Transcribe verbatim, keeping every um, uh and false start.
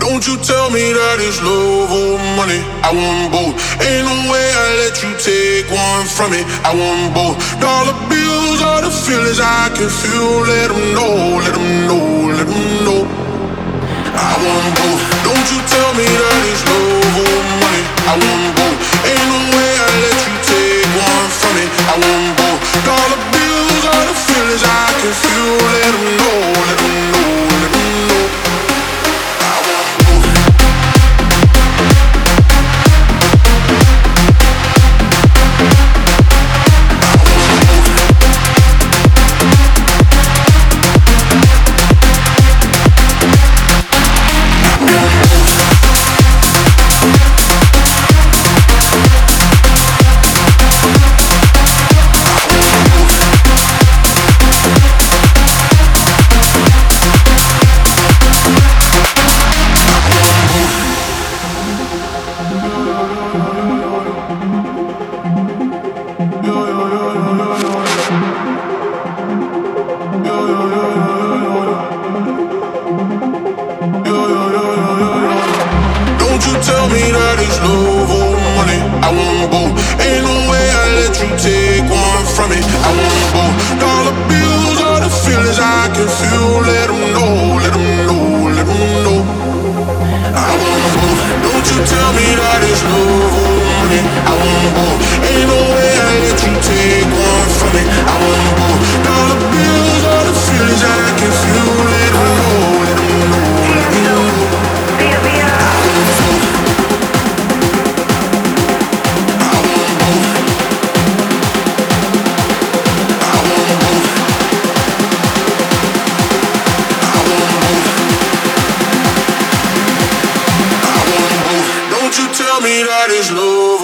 Don't you tell me that it's love or money. I want both. Ain't no way I let you take one from me. I want both. Dollar bills are the feelings I can feel. Let them know, let them know, let them know. I want both. Don't you tell me that it's love or money. I want both. Ain't no way I let you take one from me. I want both. Dollar bills are the feelings I can feel. Let them know, let them know, let them know. I want both. Don't you tell me that it's love or money. I want both. Ain't no way I let you take one from me. I want both. Dollar bills are the feelings I can feel. Let them know, let them know, let them know. I want both. Don't you tell me that it's love or money. I want both. Ain't no way I let you take one from me. I want both. Dollar bills are the feelings I can feel. Let them know, let them know, let them know. Don't you tell me that it's love